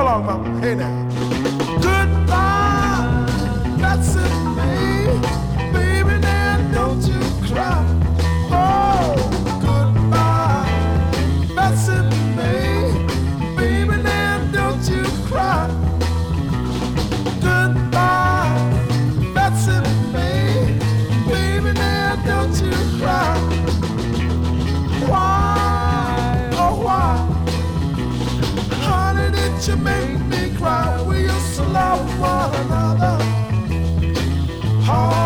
along, mama. Hey now. Goodbye, that's it, me. Baby, now don't you cry. Oh, goodbye, that's it, me. Baby, now don't you cry. Goodbye, that's it, me. Baby, now don't you cry. Why, oh why? Honey, did you make me cry? We used to love one another. Oh,